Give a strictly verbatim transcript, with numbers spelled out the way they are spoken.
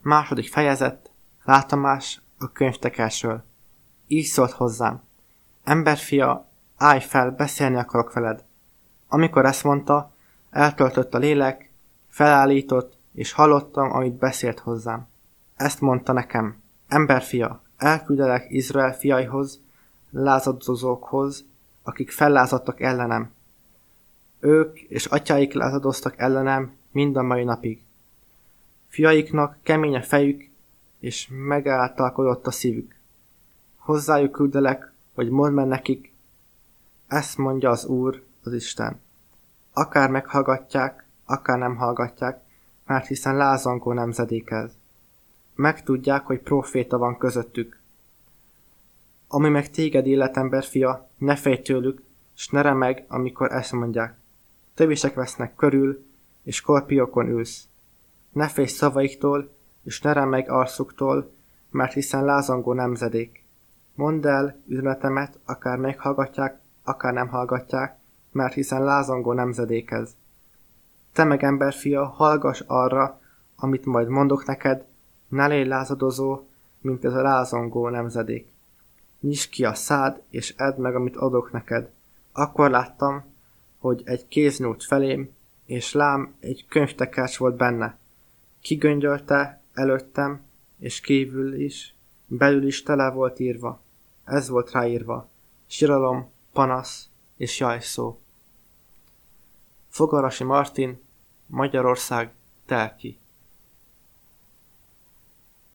Második fejezet, látomás a könyvtekerésről. Így szólt hozzám: Emberfia, állj fel, beszélni akarok veled. Amikor ezt mondta, eltöltött a lélek, felállított, és hallottam, amit beszélt hozzám. Ezt mondta nekem: Emberfia, elküldelek Izrael fiaihoz, lázadozókhoz, akik fellázadtak ellenem. Ők és atyáik lázadoztak ellenem mind a mai napig. Fiaiknak kemény a fejük, és megáltalkodott a szívük. Hozzájuk küldelek, hogy mondd meg nekik, ezt mondja az Úr, az Isten. Akár meghallgatják, akár nem hallgatják, mert hiszen lázangó nemzedék ez. Megtudják, hogy próféta van közöttük. Ami meg téged illet, emberfia, ne félj tőlük, s ne remeg, amikor ezt mondják. Tövisek vesznek körül, és skorpiókon ülsz. Ne félj szavaiktól, és ne remeg arcuktól, mert hiszen lázangó nemzedék. Mondd el üzenetemet, akár meghallgatják, akár nem hallgatják, mert hiszen lázangó nemzedék ez. Te meg, emberfia, hallgass arra, amit majd mondok neked, ne légy lázadozó, mint ez a lázangó nemzedék. Nyisd ki a szád, és edd meg, amit adok neked. Akkor láttam, hogy egy kéz nyújt felém, és lám egy könyvtekercs volt benne. Kigöngyölte előttem, és kívül is, belül is tele volt írva. Ez volt ráírva: siralom, panasz és jajszó. Fogarasi Martin, Magyarország, Telki.